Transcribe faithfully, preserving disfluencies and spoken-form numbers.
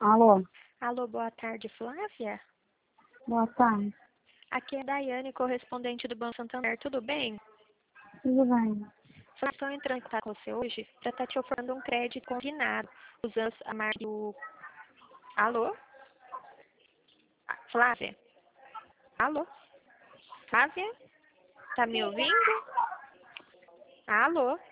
Alô, Alô, boa tarde, Flávia? boa tarde. Aqui é a Daiane, correspondente do Banco Santander, tudo bem? Tudo bem? Só estou entrando em contato com você hoje para estar te oferecendo um crédito combinado, usando a marca do... Alô? Ah, Flávia? Alô? Flávia? Tá me ouvindo? Alô?